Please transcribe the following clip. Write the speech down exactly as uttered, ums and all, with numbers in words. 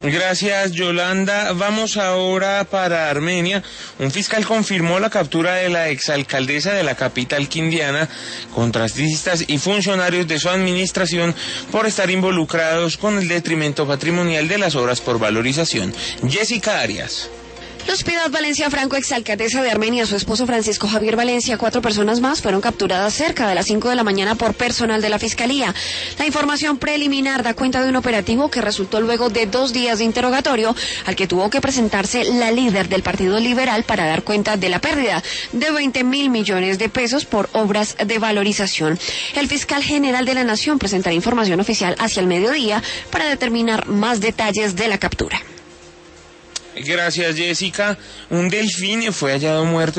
Gracias, Yolanda. Vamos ahora para Armenia. Un fiscal confirmó la captura de la exalcaldesa de la capital quindiana, contratistas y funcionarios de su administración por estar involucrados con el detrimento patrimonial de las obras por valorización. Jessica Arias. Luz Piedad Valencia Franco, exalcaldesa de Armenia, su esposo Francisco Javier Valencia, cuatro personas más fueron capturadas cerca de las cinco de la mañana por personal de la Fiscalía. La información preliminar da cuenta de un operativo que resultó luego de dos días de interrogatorio, al que tuvo que presentarse la líder del Partido Liberal para dar cuenta de la pérdida de veinte mil millones de pesos por obras de valorización. El fiscal general de la Nación presentará información oficial hacia el mediodía para determinar más detalles de la captura. Gracias, Jessica. Un delfín fue hallado muerto